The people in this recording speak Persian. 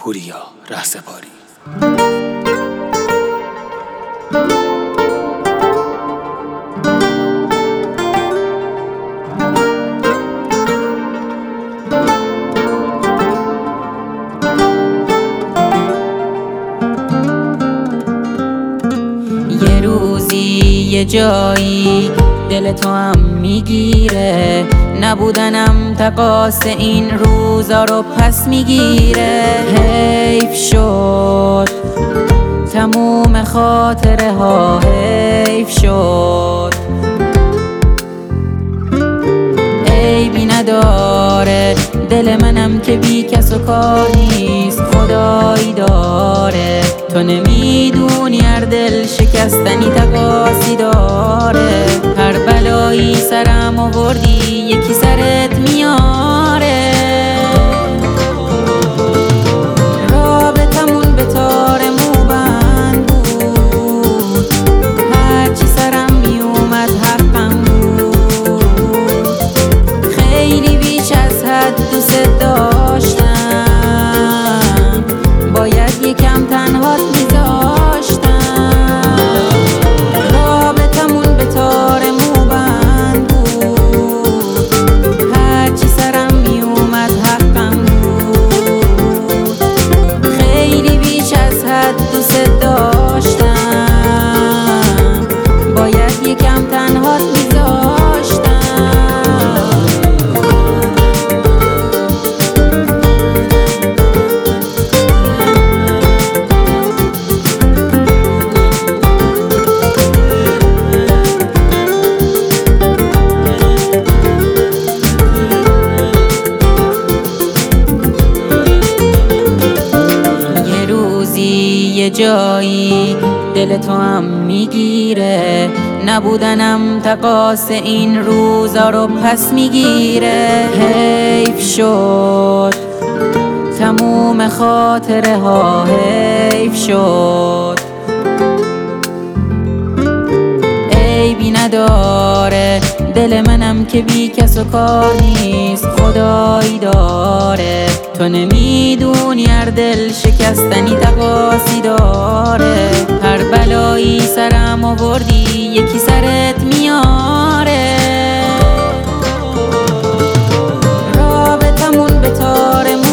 پوریا رهسپاری. یه روزی یه جایی دل تو هم میگیره، نبودنم تقاص این روزا رو پس میگیره. حیف شد تموم خاطره ها، حیف شد عیبی نداره دل منم که بی کس و کار نیست، خدایی داره. تو نمیدونی هر دل شکستنی تقاصی داره. هر بلایی سرم آوردی یکی سرت میاره. رابطمون به تار موبند بود، هرچی سرم میومد حقم بود. خیلی بیش از حد دوست داشتم، باید یکم تنهات میذاشتم. رابطمون به تار موبند بود، هرچی سرم میومد حقم بود. خیلی بیش از حد دوست داشتم، باید یکم تنهات میذاشتم. یه جایی دل تو هم میگیره، نبودنم تقاص این روزا رو پس میگیره. حیف شد تموم خاطره ها، حیف شد عیبی نداره دل منم که بی کس و کار نیست، خدایی داره. تو نمیدونی هر دل شکستنی تقاصی داره. هر بلایی سرم آوردی یکی سرت میاره. رابطمون به تار